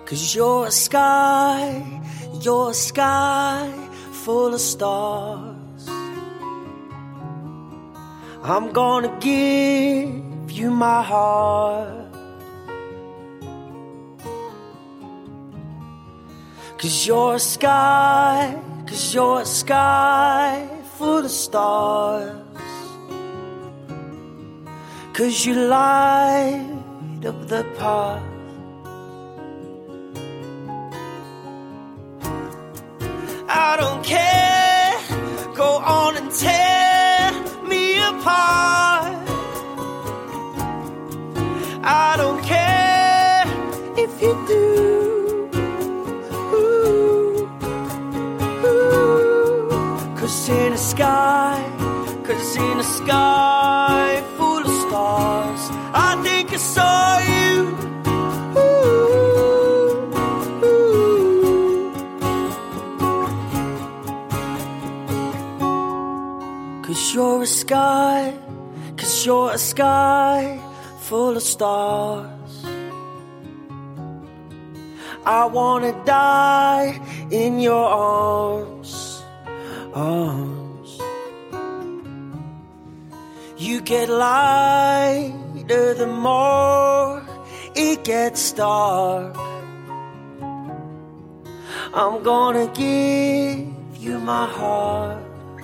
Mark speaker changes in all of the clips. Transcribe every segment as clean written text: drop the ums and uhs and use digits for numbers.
Speaker 1: 'Cause you're a sky full of stars. I'm gonna give you my heart. 'Cause you're a sky full of stars. 'Cause you light up the path. I don't care, go on and tear me apart. I don't care if you do. Cause in a sky full of stars, I think I saw you. Cause you're a sky full of stars. I wanna die in your arms. You get lighter the more it gets dark. I'm gonna give you my heart.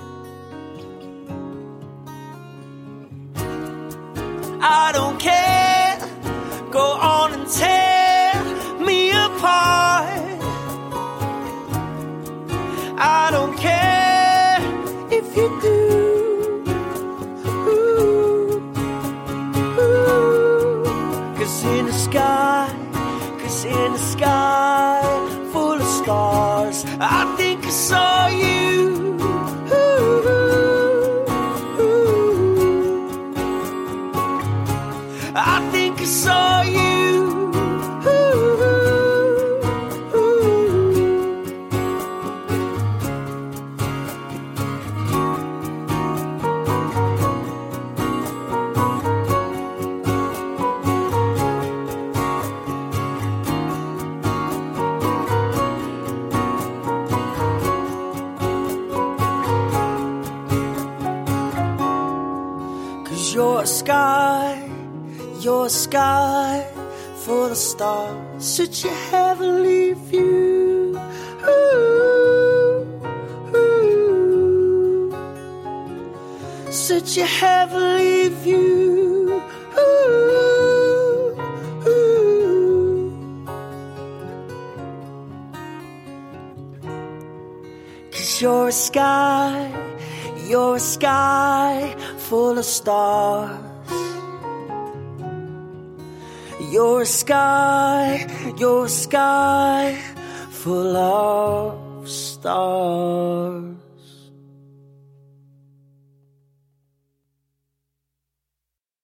Speaker 1: I don't care, go on and tear me apart. I don't care if you do. Cause in the sky full of stars, I think I saw you. I think I saw you. You're a sky full of stars, such a heavenly view. Such a heavenly view. 'Cause you're a sky full of stars. You're a sky full of stars.